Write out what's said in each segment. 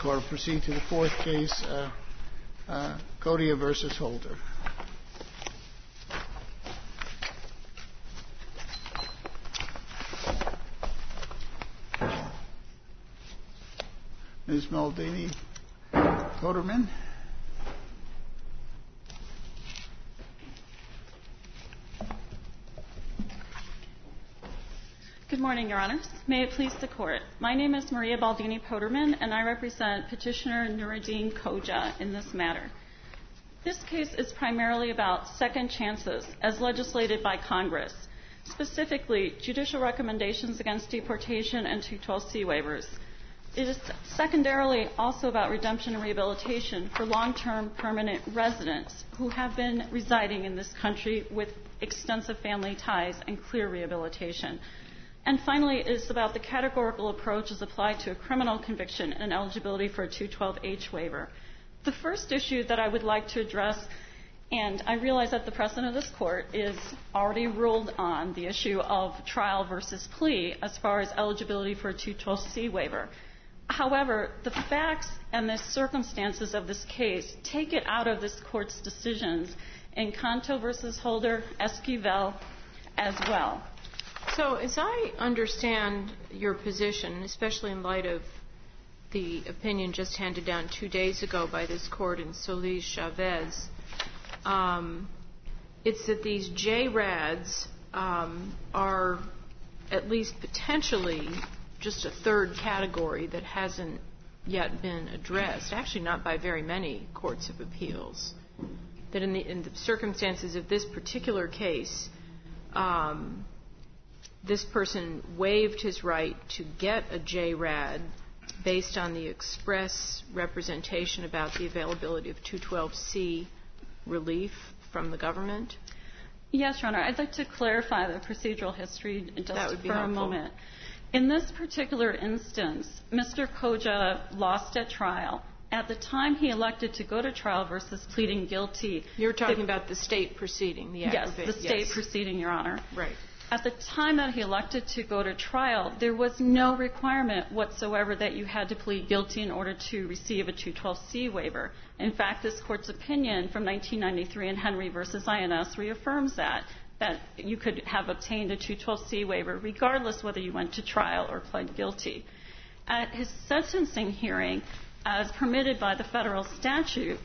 Court will proceed to the fourth case, Kodia versus Holder. Ms. Maldini-Koderman. Good morning, Your Honors. May it please the Court. My name is Maria Baldini-Poderman, and I represent Petitioner Nuruddin Khoja in this matter. This case is primarily about second chances as legislated by Congress, specifically judicial recommendations against deportation and 212C waivers. It is secondarily also about redemption and rehabilitation for long-term permanent residents who have been residing in this country with extensive family ties and clear rehabilitation. And finally, it is about the categorical approach as applied to a criminal conviction and eligibility for a 212H waiver. The first issue that I would like to address, and I realize that the precedent of this Court is already ruled on the issue of trial versus plea as far as eligibility for a 212C waiver. However, the facts and the circumstances of this case take it out of this Court's decisions in Canto versus Holder, Esquivel, as well. So as I understand your position, especially in light of the opinion just handed down 2 days ago by this Court in Solis-Chavez, it's that these JRADs are at least potentially just a third category that hasn't yet been addressed, actually not by very many courts of appeals, that in the circumstances of this particular case, this person waived his right to get a JRAD based on the express representation about the availability of 212C relief from the government? Yes, Your Honor. I'd like to clarify the procedural history just for a moment. In this particular instance, Mr. Khoja lost at trial. At the time he elected to go to trial versus pleading guilty. You're talking about the state proceeding, the aggravation. Yes, the state proceeding, Your Honor. Right. At the time that he elected to go to trial, there was no requirement whatsoever that you had to plead guilty in order to receive a 212C waiver. In fact, this Court's opinion from 1993 in Henry v. INS reaffirms that you could have obtained a 212C waiver regardless whether you went to trial or pled guilty. At his sentencing hearing, as permitted by the federal statute,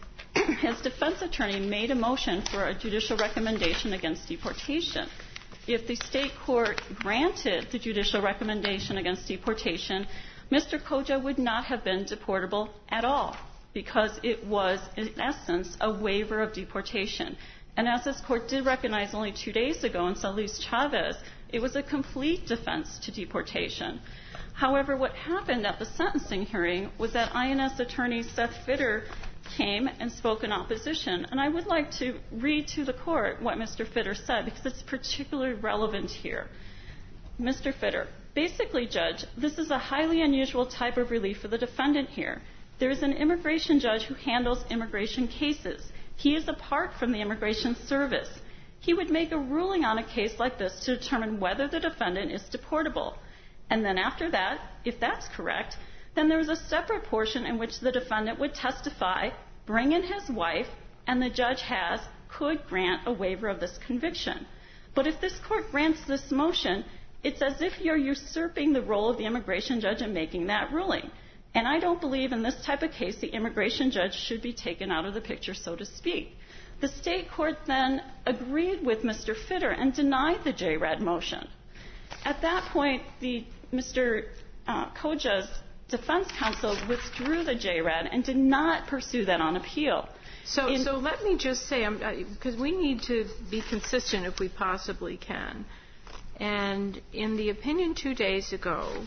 his defense attorney made a motion for a judicial recommendation against deportation. If the state court granted the judicial recommendation against deportation, Mr. Khoja would not have been deportable at all because it was, in essence, a waiver of deportation. And as this Court did recognize only 2 days ago in Solis-Chavez, it was a complete defense to deportation. However, what happened at the sentencing hearing was that INS attorney Seth Fitter came and spoke in opposition. And I would like to read to the Court what Mr. Fitter said because it's particularly relevant here. Mr. Fitter, basically, Judge, this is a highly unusual type of relief for the defendant here. There is an immigration judge who handles immigration cases. He is apart from the Immigration Service. He would make a ruling on a case like this to determine whether the defendant is deportable. And then after that, if that's correct, then there is a separate portion in which the defendant would testify, bring in his wife, and the judge could grant a waiver of this conviction. But if this Court grants this motion, it's as if you're usurping the role of the immigration judge in making that ruling. And I don't believe in this type of case the immigration judge should be taken out of the picture, so to speak. The state court then agreed with Mr. Fitter and denied the JRAD motion. At that point, Mr. Khoja's defense counsel withdrew the JRAD and did not pursue that on appeal. So let me just say, because we need to be consistent if we possibly can. And in the opinion 2 days ago,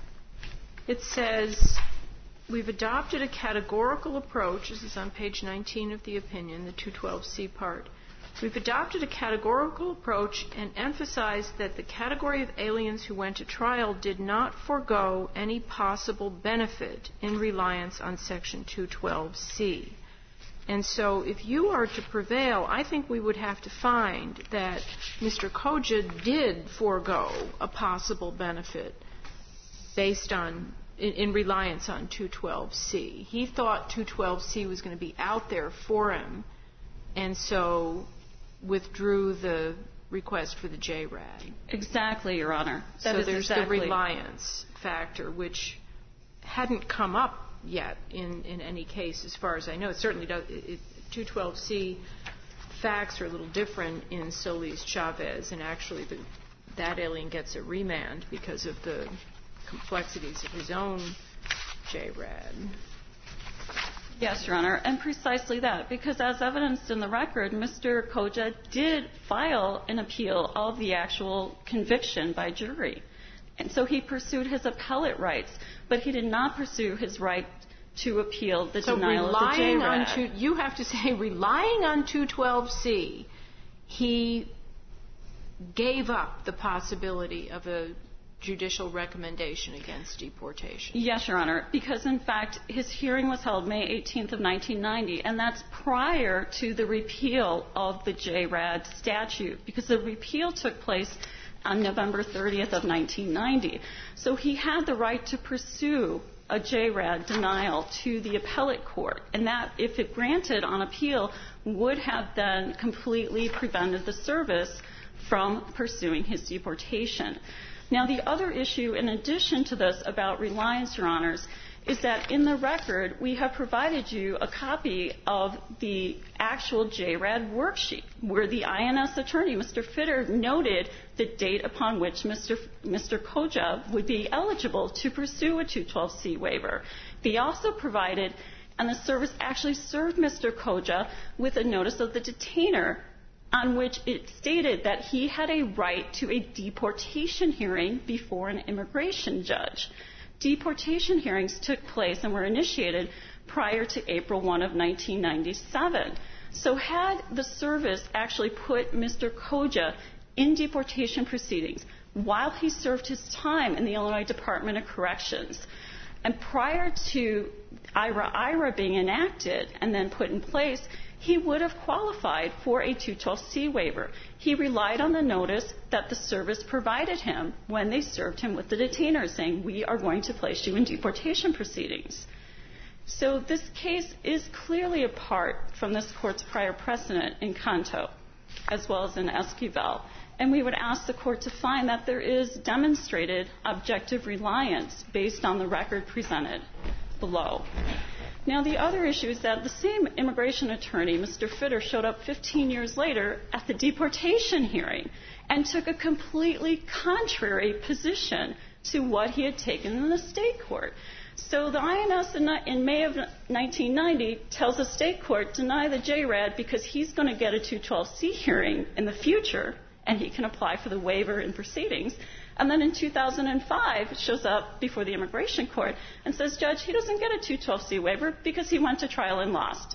it says, we've adopted a categorical approach. This is on page 19 of the opinion, the 212C part. We've adopted a categorical approach and emphasized that the category of aliens who went to trial did not forego any possible benefit in reliance on Section 212C. And so if you are to prevail, I think we would have to find that Mr. Khoja did forego a possible benefit based on in reliance on 212C. He thought 212C was going to be out there for him, and so withdrew the request for the JRAD. Exactly, Your Honor. So there's the reliance factor, which hadn't come up yet in any case, as far as I know. It certainly does. 212C facts are a little different in Solis-Chavez, and actually that alien gets a remand because of the complexities of his own JRAD. Yes, Your Honor, and precisely that, because as evidenced in the record, Mr. Koja did file an appeal of the actual conviction by jury. And so he pursued his appellate rights, but he did not pursue his right to appeal the denial of the JRAD. You have to say, relying on 212C, he gave up the possibility of a judicial recommendation against deportation. Yes, Your Honor, because in fact his hearing was held May 18th of 1990, and that's prior to the repeal of the JRAD statute, because the repeal took place on November 30th of 1990. So he had the right to pursue a JRAD denial to the appellate court, and that, if it granted on appeal, would have then completely prevented the service from pursuing his deportation. Now, the other issue, in addition to this about reliance, Your Honors, is that in the record we have provided you a copy of the actual JRAD worksheet, where the INS attorney, Mr. Fitter, noted the date upon which Mr. Koja would be eligible to pursue a 212C waiver. They also provided, and the service actually served Mr. Koja with a notice of the detainer, on which it stated that he had a right to a deportation hearing before an immigration judge. Deportation hearings took place and were initiated prior to April 1 of 1997. So had the service actually put Mr. Koja in deportation proceedings while he served his time in the Illinois Department of Corrections, and prior to IRA being enacted and then put in place, he would have qualified for a 212C waiver. He relied on the notice that the service provided him when they served him with the detainer, saying, we are going to place you in deportation proceedings. So this case is clearly apart from this Court's prior precedent in Canto, as well as in Esquivel. And we would ask the Court to find that there is demonstrated objective reliance based on the record presented below. Now, the other issue is that the same immigration attorney, Mr. Fitter, showed up 15 years later at the deportation hearing and took a completely contrary position to what he had taken in the state court. So the INS in May of 1990 tells the state court, deny the JRAD because he's going to get a 212C hearing in the future and he can apply for the waiver in proceedings. And then in 2005, it shows up before the immigration court and says, Judge, he doesn't get a 212C waiver because he went to trial and lost.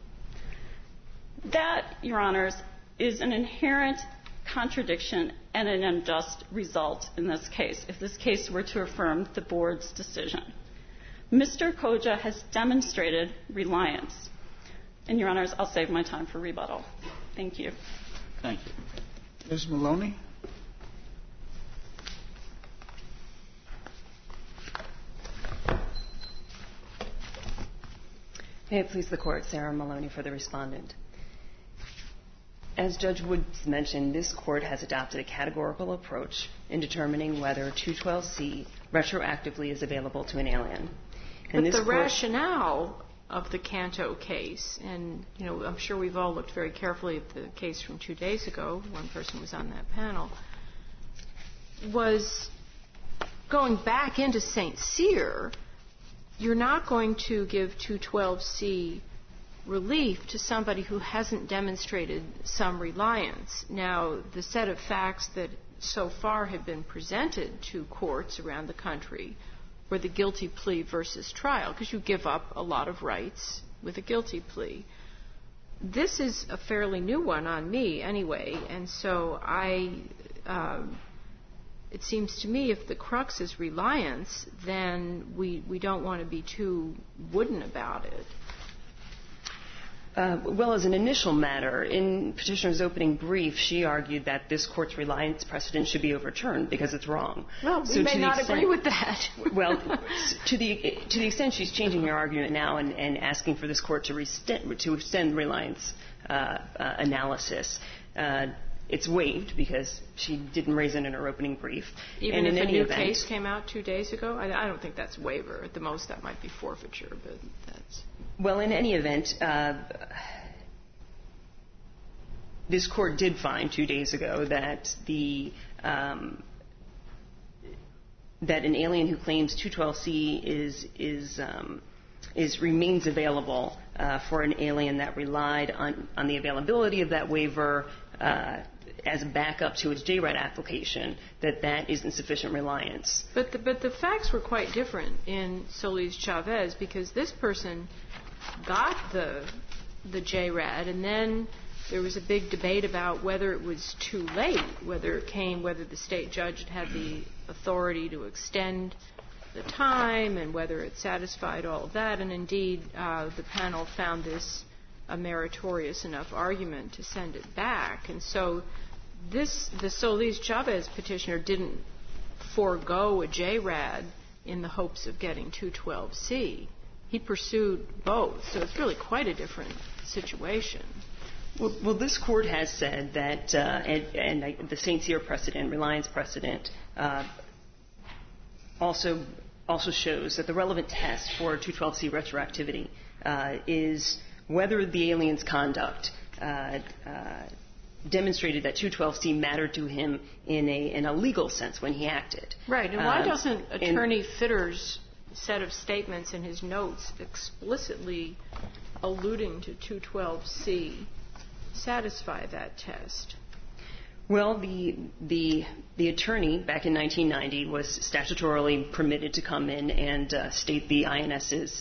That, Your Honors, is an inherent contradiction and an unjust result in this case, if this case were to affirm the Board's decision. Mr. Koja has demonstrated reliance. And, Your Honors, I'll save my time for rebuttal. Thank you. Thank you. Ms. Maloney? May it please the Court, Sarah Maloney for the respondent. As Judge Woods mentioned, this Court has adopted a categorical approach in determining whether 212C retroactively is available to an alien. But the rationale of the Canto case, and, you know, I'm sure we've all looked very carefully at the case from 2 days ago, one person was on that panel, was going back into St. Cyr, you're not going to give 212C relief to somebody who hasn't demonstrated some reliance. Now, the set of facts that so far have been presented to courts around the country were the guilty plea versus trial, because you give up a lot of rights with a guilty plea. This is a fairly new one on me anyway, and so it seems to me if the crux is reliance, then we don't want to be too wooden about it. Well, as an initial matter, in Petitioner's opening brief, she argued that this Court's reliance precedent should be overturned because it's wrong. Well, we may not agree with that. Well, to the extent she's changing her argument now and asking for this Court to extend reliance analysis, it's waived because she didn't raise it in her opening brief. Even if a new case came out 2 days ago? I don't think that's waiver. At the most, that might be forfeiture, but that's... Well, in any event, this Court did find 2 days ago that that an alien who claims 212C remains available for an alien that relied on the availability of that waiver as a backup to its JRAD application, that isn't sufficient reliance. But the facts were quite different in Solis-Chavez because this person got the JRAD, and then there was a big debate about whether it was too late, whether the state judge had the authority to extend the time, and whether it satisfied all of that. And indeed, the panel found this a meritorious enough argument to send it back. And so the Solis-Chavez petitioner didn't forego a JRAD in the hopes of getting 212C. He pursued both, so it's really quite a different situation. Well, this Court has said that, and the St. Cyr precedent, reliance precedent, also shows that the relevant test for 212C retroactivity is whether the alien's conduct demonstrated that 212C mattered to him in a legal sense when he acted. Right, and why doesn't Attorney Fitter's set of statements in his notes explicitly alluding to 212C satisfy that test? Well, the attorney back in 1990 was statutorily permitted to come in and state the INS's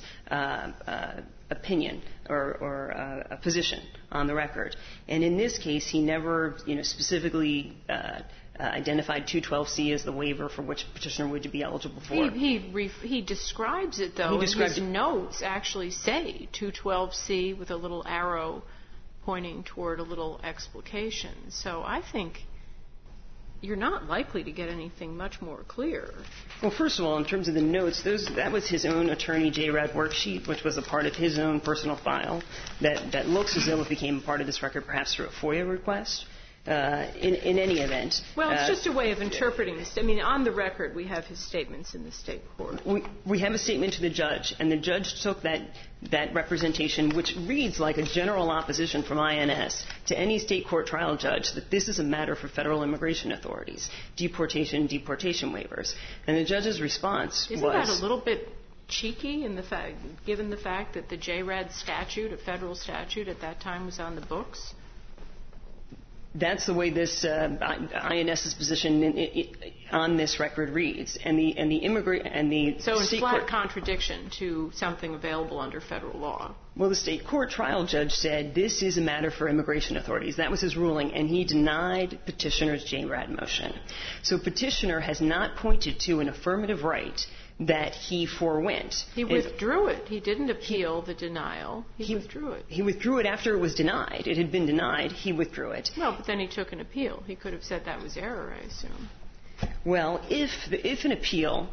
opinion or a position on the record. And in this case, he never, specifically identified 212C as the waiver for which petitioner would be eligible for. He describes it, though. His notes actually say 212C with a little arrow pointing toward a little explication. So I think you're not likely to get anything much more clear. Well, first of all, in terms of the notes, that was his own attorney JRAD worksheet, which was a part of his own personal file that looks as though it became part of this record perhaps through a FOIA request. In any event. Well, it's just a way of interpreting this. I mean, on the record, we have his statements in the state court. We have a statement to the judge, and the judge took that representation, which reads like a general opposition from INS to any state court trial judge that this is a matter for federal immigration authorities, deportation waivers. And the judge's response was... Isn't that a little bit cheeky given the fact that the JRAD statute, a federal statute at that time, was on the books? That's the way this INS's position on this record reads, and the so it's flat contradiction to something available under federal law. Well, the state court trial judge said this is a matter for immigration authorities. That was his ruling, and he denied petitioner's JRAD motion. So petitioner has not pointed to an affirmative right that he forewent. He withdrew it. He didn't appeal the denial. He withdrew it. He withdrew it after it was denied. It had been denied. He withdrew it. No, but then he took an appeal. He could have said that was error, I assume. Well, if an appeal,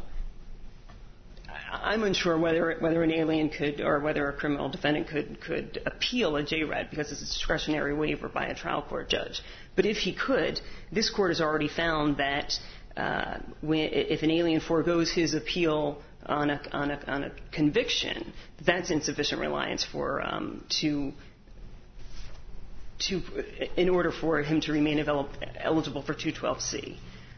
I'm unsure whether an alien could or whether a criminal defendant could appeal a JRAD because it's a discretionary waiver by a trial court judge. But if he could, this court has already found that if an alien forgoes his appeal on a conviction, that's insufficient reliance in order for him to remain eligible for 212C.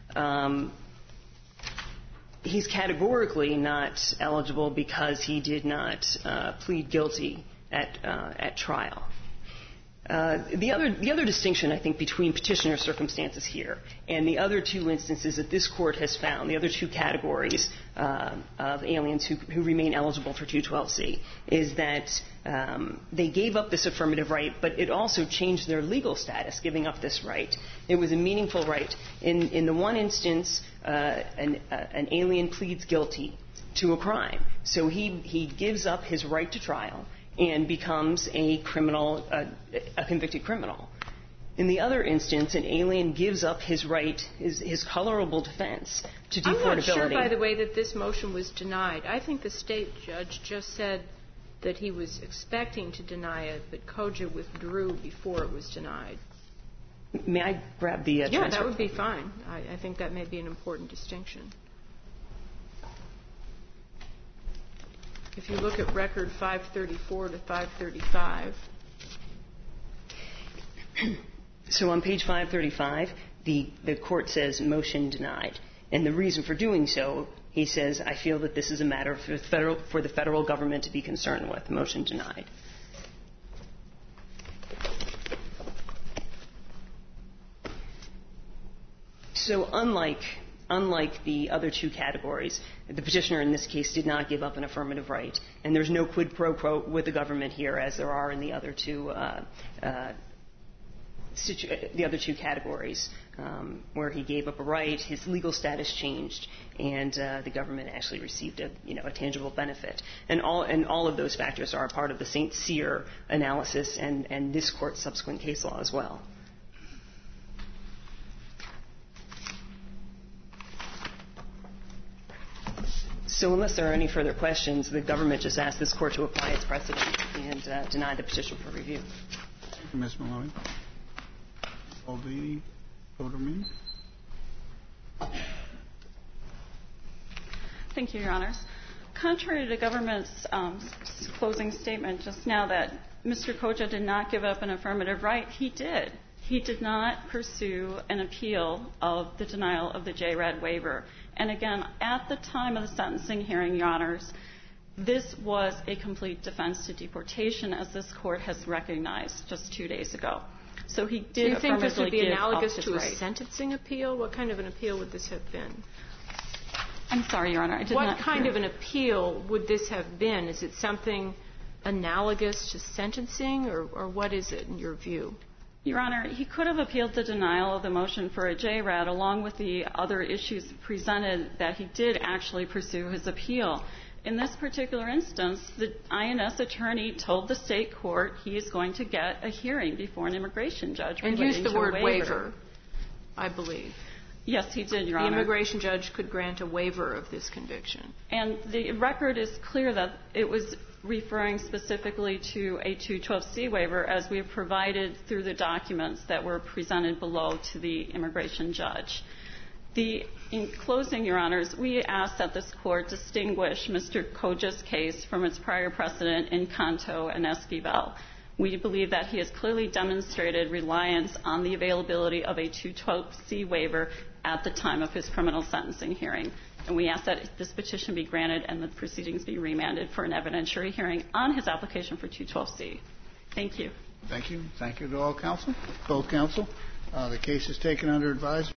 He's categorically not eligible because he did not plead guilty at trial. The other distinction, I think, between petitioner's circumstances here and the other two instances that this court has found, the other two categories of aliens who remain eligible for 212C, is that they gave up this affirmative right, but it also changed their legal status, giving up this right. It was a meaningful right. In the one instance, an alien pleads guilty to a crime. So he gives up his right to trial, and becomes a criminal, a convicted criminal. In the other instance, an alien gives up his right, his colorable defense to deportability. I'm not sure, by the way, that this motion was denied. I think the state judge just said that he was expecting to deny it, but Koja withdrew before it was denied. May I grab the transcript? Yeah, that would be fine. I think that may be an important distinction. If you look at record 534 to 535. So on page 535, the court says motion denied. And the reason for doing so, he says, I feel that this is a matter for the federal government to be concerned with. Motion denied. So unlike the other two categories, the petitioner in this case did not give up an affirmative right, and there's no quid pro quo with the government here, as there are in the other two categories, where he gave up a right, his legal status changed, and the government actually received a tangible benefit. And all of those factors are a part of the St. Cyr analysis and this court's subsequent case law as well. So unless there are any further questions, the government just asked this court to apply its precedent and deny the petition for review. Thank you, Ms. Maloney. Baldini, Voterman. Thank you, Your Honors. Contrary to the government's closing statement just now that Mr. Koja did not give up an affirmative right, he did. He did not pursue an appeal of the denial of the JRAD waiver. And again, at the time of the sentencing hearing, Your Honors, this was a complete defense to deportation, as this court has recognized just 2 days ago. So he did affirmatively give up his right. Do you think this would be analogous to a sentencing appeal? What kind of an appeal would this have been? I'm sorry, Your Honor, I did not hear. What kind of an appeal would this have been? Is it something analogous to sentencing, or what is it in your view? Your Honor, he could have appealed the denial of the motion for a JRAD along with the other issues presented that he did actually pursue his appeal. In this particular instance, the INS attorney told the state court he is going to get a hearing before an immigration judge. And used the word waiver, I believe. Yes, he did, Your Honor. The immigration judge could grant a waiver of this conviction. And the record is clear that it was referring specifically to a 212C waiver, as we have provided through the documents that were presented below to the immigration judge. In closing, Your Honors, we ask that this court distinguish Mr. Koja's case from its prior precedent in Canto and Esquivel. We believe that he has clearly demonstrated reliance on the availability of a 212C waiver at the time of his criminal sentencing hearing. And we ask that this petition be granted and the proceedings be remanded for an evidentiary hearing on his application for 212C. Thank you. Thank you. Thank you to all counsel, both counsel. The case is taken under advisement.